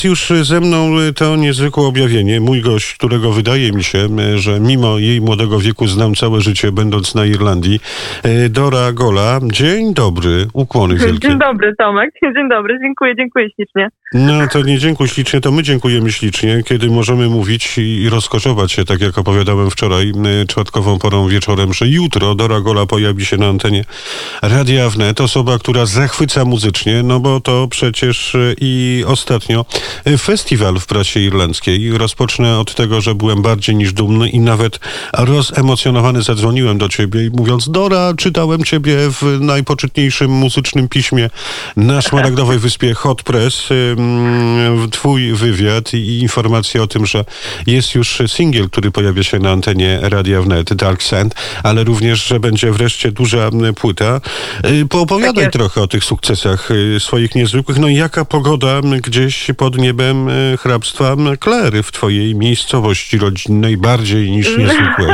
Już ze mną to niezwykłe objawienie. Mój gość, którego wydaje mi się, że mimo jej młodego wieku znam całe życie, będąc na Irlandii, Dora Gola. Dzień dobry, ukłony wielkie. Dzień dobry, Tomek. Dzień dobry, dziękuję ślicznie. No to nie dziękuj ślicznie, to my dziękujemy ślicznie, kiedy możemy mówić i rozkoszować się, tak jak opowiadałem wczoraj, czwartkową porą wieczorem, że jutro Dora Gola pojawi się na antenie Radia Wnet. Osoba, która zachwyca muzycznie, no bo to przecież i ostatnio festiwal w prasie irlandzkiej. Rozpocznę od tego, że byłem bardziej niż dumny i nawet rozemocjonowany zadzwoniłem do ciebie i mówiąc: Dora, czytałem ciebie w najpoczytniejszym muzycznym piśmie na Szmaragdowej Wyspie Hot Press, twój wywiad i informacje o tym, że jest już singiel, który pojawia się na antenie Radia Wnet, Dark Sand, ale również, że będzie wreszcie duża płyta. Poopowiadaj trochę o tych sukcesach swoich niezwykłych. No i jaka pogoda gdzieś pod niebem hrabstwa Clare w twojej miejscowości rodzinnej, bardziej niż niezwykłej,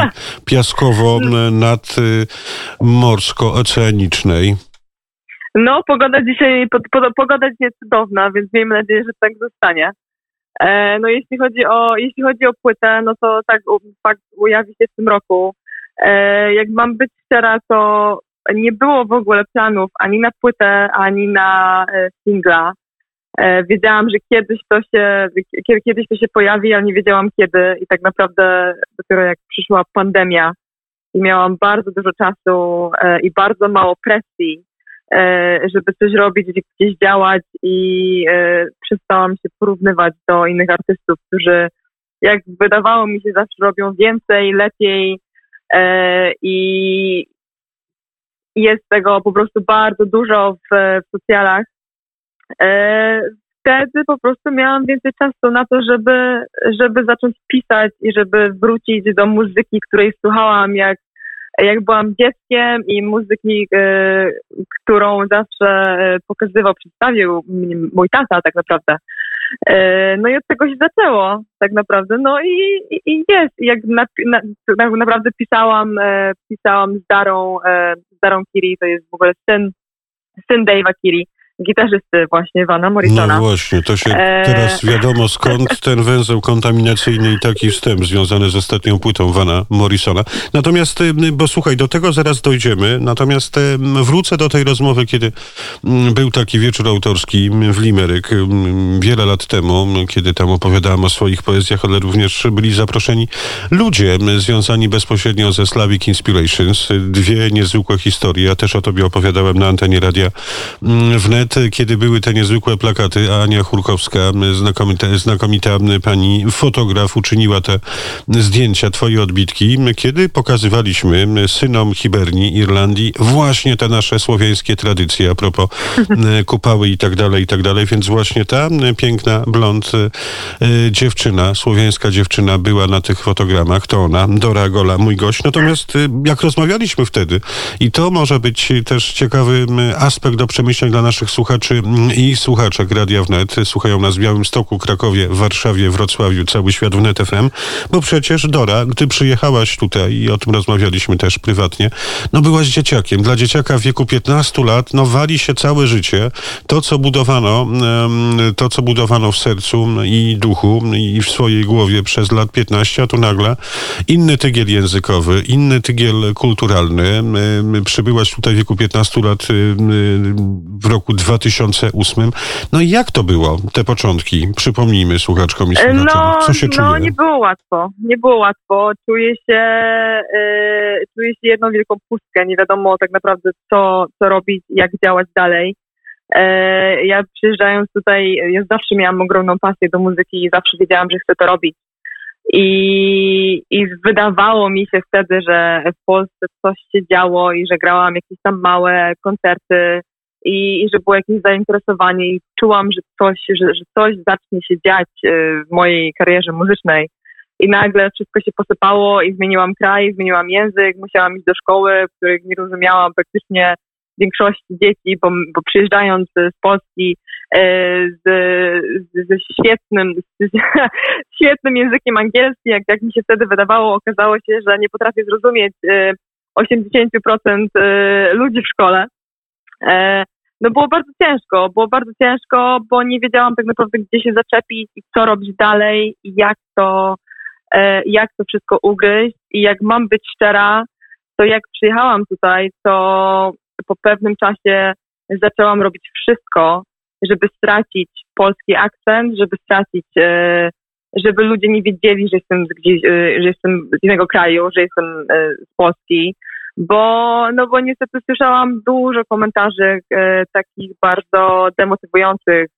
piaskowo-nadmorsko-oceanicznej. No, pogoda dzisiaj jest cudowna, więc miejmy nadzieję, że tak zostanie. No, jeśli chodzi o płytę, no to tak fakt ujawi się w tym roku. Jak mam być szczera, to nie było w ogóle planów ani na płytę, ani na singla. Wiedziałam, że kiedyś to się pojawi, ale nie wiedziałam kiedy i tak naprawdę dopiero jak przyszła pandemia i miałam bardzo dużo czasu i bardzo mało presji, żeby coś robić, gdzieś działać i przestałam się porównywać do innych artystów, którzy, jak wydawało mi się, zawsze robią więcej, lepiej i jest tego po prostu bardzo dużo w socjalach. Wtedy po prostu miałam więcej czasu na to, żeby zacząć pisać i żeby wrócić do muzyki, której słuchałam jak byłam dzieckiem i muzyki, którą zawsze przedstawił mój tata tak naprawdę. No i od tego się zaczęło tak naprawdę. No i jest. Jak naprawdę pisałam z Darą Kiri, to jest w ogóle syn Dave'a Kiri, gitarzysty właśnie Vana Morrisona. No właśnie, to się teraz wiadomo skąd ten węzeł kontaminacyjny i taki wstęp związany z ostatnią płytą Vana Morrisona. Natomiast, bo słuchaj, do tego zaraz dojdziemy, natomiast wrócę do tej rozmowy, kiedy był taki wieczór autorski w Limerick wiele lat temu, kiedy tam opowiadałem o swoich poezjach, ale również byli zaproszeni ludzie związani bezpośrednio ze Slavic Inspirations. Dwie niezwykłe historie. Ja też o tobie opowiadałem na antenie Radia Wnet, kiedy były te niezwykłe plakaty, a Ania Chórkowska, znakomita pani fotograf, uczyniła te zdjęcia, twoje odbitki, kiedy pokazywaliśmy synom Hiberni, Irlandii, właśnie te nasze słowiańskie tradycje, a propos kupały i tak dalej, więc właśnie ta piękna blond dziewczyna, słowiańska dziewczyna była na tych fotogramach, to ona, Dora Gola, mój gość. Natomiast jak rozmawialiśmy wtedy, i to może być też ciekawy aspekt do przemyśleń dla naszych słuchaczy i słuchaczek Radia Wnet. Słuchają nas w Białymstoku, Krakowie, Warszawie, Wrocławiu, cały świat Wnet FM, bo przecież Dora, gdy przyjechałaś tutaj i o tym rozmawialiśmy też prywatnie, no byłaś dzieciakiem. Dla dzieciaka w wieku 15 lat, no wali się całe życie. To, co budowano w sercu i duchu i w swojej głowie przez lat 15, a tu nagle inny tygiel językowy, inny tygiel kulturalny. Przybyłaś tutaj w wieku 15 lat w roku 2008. No i jak to było, te początki? Przypomnijmy słuchaczkom i słuchaczom. Co się czuje? No, nie było łatwo. Czuję się jedną wielką pustkę. Nie wiadomo tak naprawdę, co robić, jak działać dalej. Ja przyjeżdżając tutaj, ja zawsze miałam ogromną pasję do muzyki i zawsze wiedziałam, że chcę to robić. I wydawało mi się wtedy, że w Polsce coś się działo i że grałam jakieś tam małe koncerty i że było jakieś zainteresowanie i czułam, że coś zacznie się dziać w mojej karierze muzycznej. I nagle wszystko się posypało i zmieniłam kraj, zmieniłam język, musiałam iść do szkoły, której nie rozumiałam praktycznie większości dzieci, bo przyjeżdżając z Polski ze świetnym językiem angielskim, jak mi się wtedy wydawało, okazało się, że nie potrafię zrozumieć 80% ludzi w szkole. no było bardzo ciężko, bo nie wiedziałam tak naprawdę, gdzie się zaczepić i co robić dalej i jak to wszystko ugryźć. I jak mam być szczera, to jak przyjechałam tutaj, to po pewnym czasie zaczęłam robić wszystko, żeby stracić polski akcent, żeby ludzie nie wiedzieli, że jestem gdzieś, że jestem z innego kraju, że jestem z Polski, bo niestety słyszałam dużo komentarzy takich bardzo demotywujących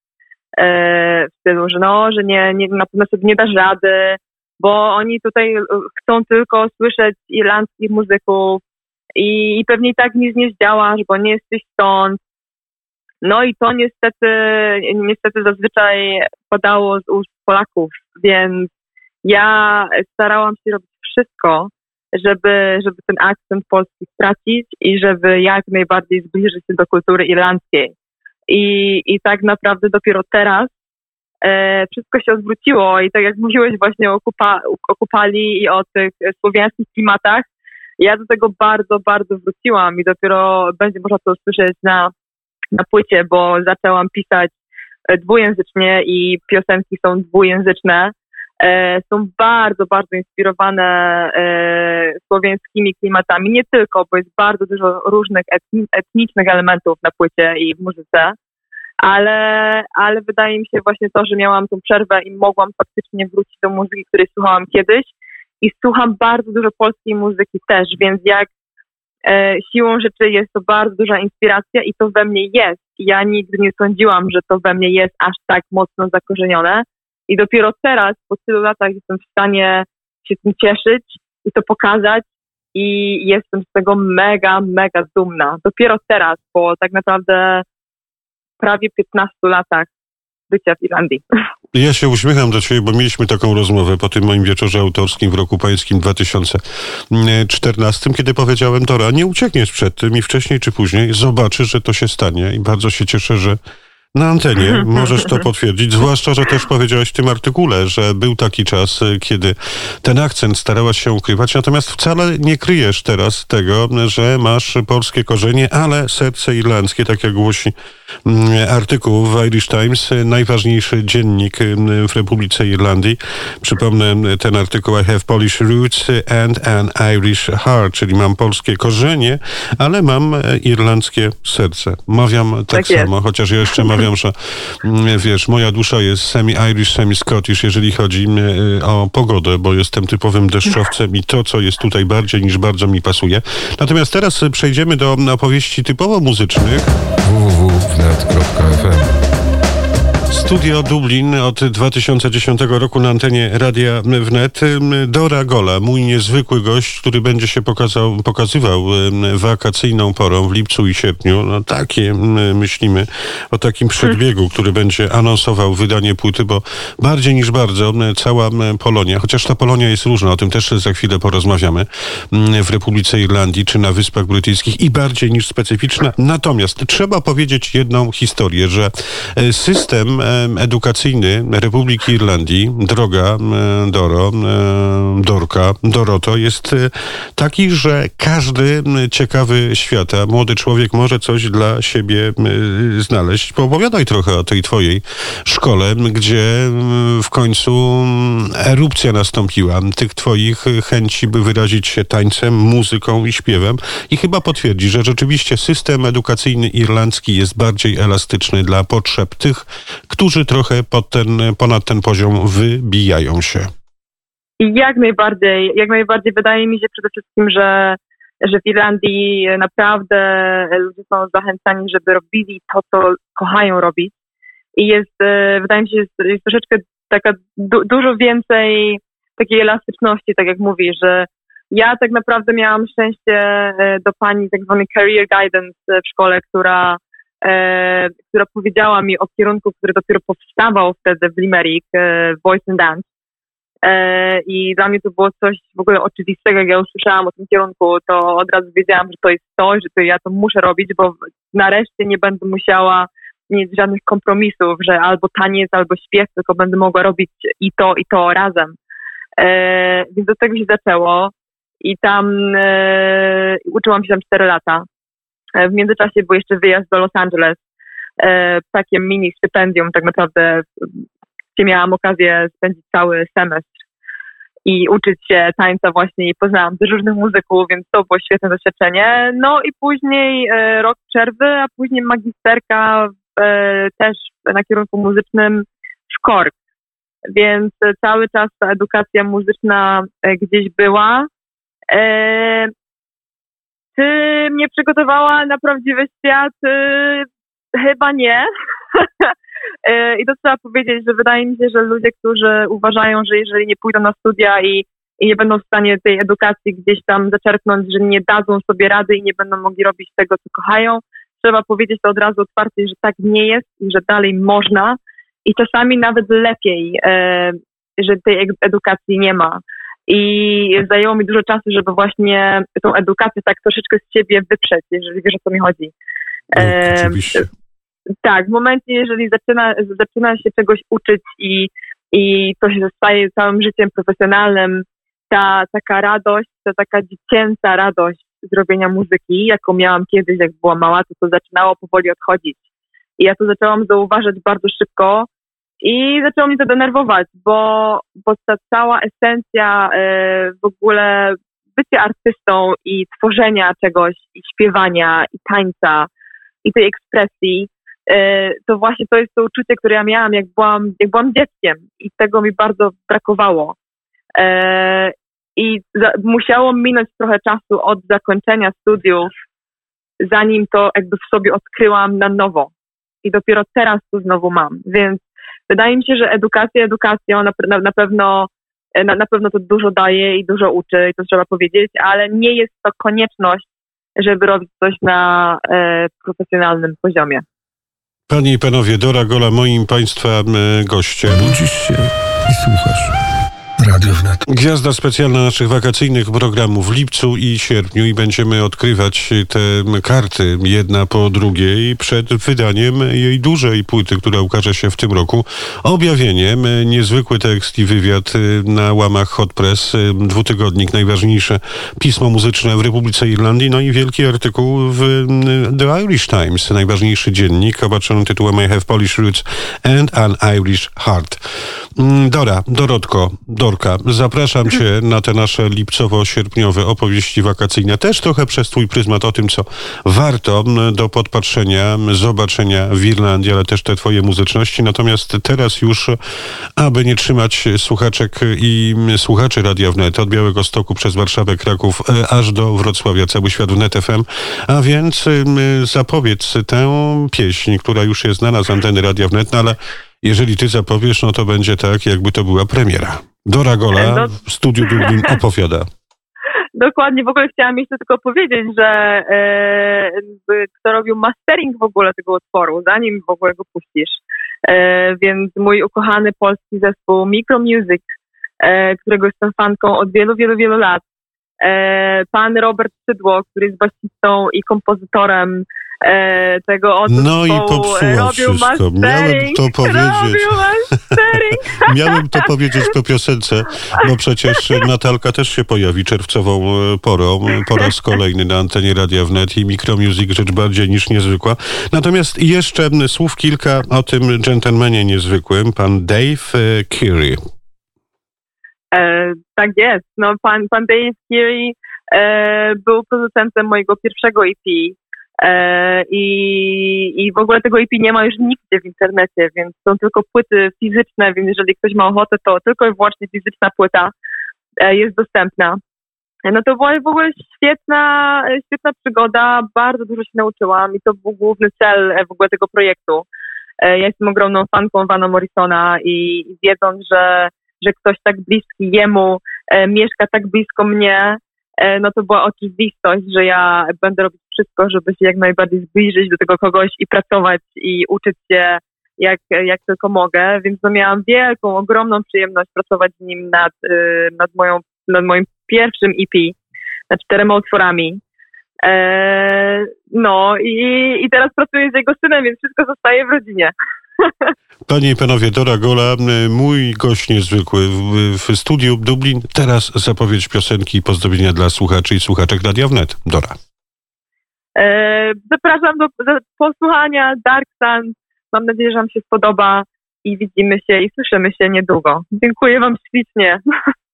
w stylu, że nie, na pewno sobie nie dasz rady, bo oni tutaj chcą tylko słyszeć irlandzkich muzyków i pewnie i tak nic nie zdziałasz, bo nie jesteś stąd. No i to niestety zazwyczaj padało z ust Polaków, więc ja starałam się robić wszystko, żeby ten akcent polski stracić i żeby jak najbardziej zbliżyć się do kultury irlandzkiej. I tak naprawdę dopiero teraz wszystko się odwróciło i tak jak mówiłeś właśnie o Kupali i o tych słowiańskich klimatach, ja do tego bardzo, bardzo wróciłam i dopiero będzie można to usłyszeć na płycie, bo zaczęłam pisać dwujęzycznie i piosenki są dwujęzyczne. Są bardzo, bardzo inspirowane słowiańskimi klimatami. Nie tylko, bo jest bardzo dużo różnych etnicznych elementów na płycie i w muzyce, ale wydaje mi się właśnie to, że miałam tą przerwę i mogłam faktycznie wrócić do muzyki, której słuchałam kiedyś i słucham bardzo dużo polskiej muzyki też, więc jak siłą rzeczy jest to bardzo duża inspiracja i to we mnie jest. Ja nigdy nie sądziłam, że to we mnie jest aż tak mocno zakorzenione i dopiero teraz, po tylu latach jestem w stanie się tym cieszyć i to pokazać i jestem z tego mega, mega dumna. Dopiero teraz, po tak naprawdę prawie 15 latach bycia w Irlandii. Ja się uśmiecham do ciebie, bo mieliśmy taką rozmowę po tym moim wieczorze autorskim w roku pańskim 2014, kiedy powiedziałem, Dora, nie uciekniesz przed tym i wcześniej czy później zobaczysz, że to się stanie i bardzo się cieszę, że na antenie możesz to potwierdzić, zwłaszcza, że też powiedziałaś w tym artykule, że był taki czas, kiedy ten akcent starałaś się ukrywać, natomiast wcale nie kryjesz teraz tego, że masz polskie korzenie, ale serce irlandzkie, tak jak głosi artykuł w Irish Times, najważniejszy dziennik w Republice Irlandii. Przypomnę ten artykuł: I have Polish roots and an Irish heart, czyli mam polskie korzenie, ale mam irlandzkie serce. Mawiam tak samo, chociaż ja jeszcze mawiam, że wiesz, moja dusza jest semi-Irish, semi-Scottish, jeżeli chodzi o pogodę, bo jestem typowym deszczowcem i to, co jest tutaj bardziej niż bardzo mi pasuje. Natomiast teraz przejdziemy do opowieści typowo muzycznych. www.wnet.fm Studio Dublin od 2010 roku na antenie Radia Wnet. Dora Gola, mój niezwykły gość, który będzie się pokazywał wakacyjną porą w lipcu i sierpniu. No takie myślimy o takim przedbiegu, który będzie anonsował wydanie płyty, bo bardziej niż bardzo cała Polonia, chociaż ta Polonia jest różna, o tym też za chwilę porozmawiamy, w Republice Irlandii czy na Wyspach Brytyjskich i bardziej niż specyficzna. Natomiast trzeba powiedzieć jedną historię, że system edukacyjny Republiki Irlandii, droga Doroto, jest taki, że każdy ciekawy świata, młody człowiek może coś dla siebie znaleźć. Poopowiadaj trochę o tej twojej szkole, gdzie w końcu erupcja nastąpiła tych twoich chęci, by wyrazić się tańcem, muzyką i śpiewem i chyba potwierdzi, że rzeczywiście system edukacyjny irlandzki jest bardziej elastyczny dla potrzeb tych, którzy trochę ponad ten poziom wybijają się. Jak najbardziej wydaje mi się przede wszystkim, że w Irlandii naprawdę ludzie są zachęcani, żeby robili to, co kochają robić. I wydaje mi się, jest troszeczkę taka dużo więcej takiej elastyczności, tak jak mówisz, że ja tak naprawdę miałam szczęście do pani tak zwanej career guidance w szkole, która powiedziała mi o kierunku, który dopiero powstawał wtedy w Limerick, Voice and Dance. I dla mnie to było coś w ogóle oczywistego. Jak ja usłyszałam o tym kierunku, to od razu wiedziałam, że to jest to, że ja to muszę robić, bo nareszcie nie będę musiała mieć żadnych kompromisów, że albo taniec, albo śpiew, tylko będę mogła robić i to razem. Więc do tego się zaczęło i tam uczyłam się tam 4 lata. W międzyczasie był jeszcze wyjazd do Los Angeles, takie mini stypendium tak naprawdę, gdzie miałam okazję spędzić cały semestr i uczyć się tańca właśnie i poznałam też różnych muzyków, więc to było świetne doświadczenie. No i później rok przerwy, a później magisterka też na kierunku muzycznym w KORK. Więc cały czas ta edukacja muzyczna gdzieś była. Czy mnie przygotowała na prawdziwy świat? Chyba nie. I to trzeba powiedzieć, że wydaje mi się, że ludzie, którzy uważają, że jeżeli nie pójdą na studia i nie będą w stanie tej edukacji gdzieś tam zaczerpnąć, że nie dadzą sobie rady i nie będą mogli robić tego, co kochają, trzeba powiedzieć to od razu otwarcie, że tak nie jest i że dalej można i czasami nawet lepiej, że tej edukacji nie ma. I zajęło mi dużo czasu, żeby właśnie tą edukację tak troszeczkę z siebie wyprzeć, jeżeli wiesz, o co mi chodzi. Oczywiście. Tak, w momencie, jeżeli zaczyna się czegoś uczyć i to się staje całym życiem profesjonalnym, ta taka radość, ta taka dziecięca radość zrobienia muzyki, jaką miałam kiedyś, jak była mała, to zaczynało powoli odchodzić. I ja to zaczęłam zauważyć bardzo szybko i zaczęło mnie to denerwować, bo ta cała esencja w ogóle bycia artystą i tworzenia czegoś, i śpiewania, i tańca, i tej ekspresji, to właśnie to jest to uczucie, które ja miałam, jak byłam dzieckiem i tego mi bardzo brakowało. I musiało minąć trochę czasu od zakończenia studiów, zanim to jakby w sobie odkryłam na nowo. I dopiero teraz to znowu mam. Więc wydaje mi się, że edukacją na pewno to dużo daje i dużo uczy, i to trzeba powiedzieć, ale nie jest to konieczność, żeby robić coś na profesjonalnym poziomie. Panie i panowie, Dora Gola, moim państwa gościem. Budzisz się i słuchasz. Radio Wnet. Gwiazda specjalna naszych wakacyjnych programów w lipcu i sierpniu i będziemy odkrywać te karty jedna po drugiej przed wydaniem jej dużej płyty, która ukaże się w tym roku. Objawieniem, niezwykły tekst i wywiad na łamach Hot Press, dwutygodnik, najważniejsze pismo muzyczne w Republice Irlandii, no i wielki artykuł w The Irish Times, najważniejszy dziennik, obarczony tytułem I Have Polish Roots and an Irish Heart. Dorka, zapraszam cię na te nasze lipcowo-sierpniowe opowieści wakacyjne. Też trochę przez twój pryzmat o tym, co warto do podpatrzenia, zobaczenia w Irlandii, ale też te twoje muzyczności. Natomiast teraz już, aby nie trzymać słuchaczek i słuchaczy Radia Wnet od Białegostoku przez Warszawę, Kraków, aż do Wrocławia, cały świat Wnet FM, a więc zapowiedz tę pieśń, która już jest znana z anteny Radia Wnet, no ale jeżeli ty zapowiesz, no to będzie tak, jakby to była premiera. Dora Gola w Studiu Dublin opowiada. Dokładnie, w ogóle chciałam jeszcze tylko powiedzieć, że kto robił mastering w ogóle tego utworu, zanim w ogóle go puścisz. Więc mój ukochany polski zespół Micro Music, którego jestem fanką od wielu, wielu, wielu lat. Pan Robert Szydło, który jest basistą i kompozytorem tego oto no i popsuła wszystko. Miałem to powiedzieć po piosence, bo przecież Natalka też się pojawi czerwcową porą, po raz kolejny na antenie Radia Wnet i Micro Music, rzecz bardziej niż niezwykła. Natomiast jeszcze słów kilka o tym dżentelmenie niezwykłym, pan Dave Keary. Tak jest. No, pan Dave Keary był producentem mojego pierwszego EP. I w ogóle tego EP nie ma już nigdzie w internecie, więc są tylko płyty fizyczne, więc jeżeli ktoś ma ochotę, to tylko i wyłącznie fizyczna płyta jest dostępna. No to była w ogóle świetna przygoda, bardzo dużo się nauczyłam i to był główny cel w ogóle tego projektu. Ja jestem ogromną fanką Vana Morrisona i wiedząc, że ktoś tak bliski jemu mieszka tak blisko mnie, no to była oczywistość, że ja będę robić wszystko, żeby się jak najbardziej zbliżyć do tego kogoś i pracować i uczyć się jak tylko mogę, więc no miałam wielką, ogromną przyjemność pracować z nim nad moim pierwszym EP, nad 4 utworami. No i teraz pracuję z jego synem, więc wszystko zostaje w rodzinie. Panie i panowie, Dora Gola, mój gość niezwykły w studiu Dublin. Teraz zapowiedź piosenki i pozdrowienia dla słuchaczy i słuchaczek Radia Wnet. Dora. Zapraszam do posłuchania Dark Sun. Mam nadzieję, że wam się spodoba i widzimy się i słyszymy się niedługo. Dziękuję wam ślicznie.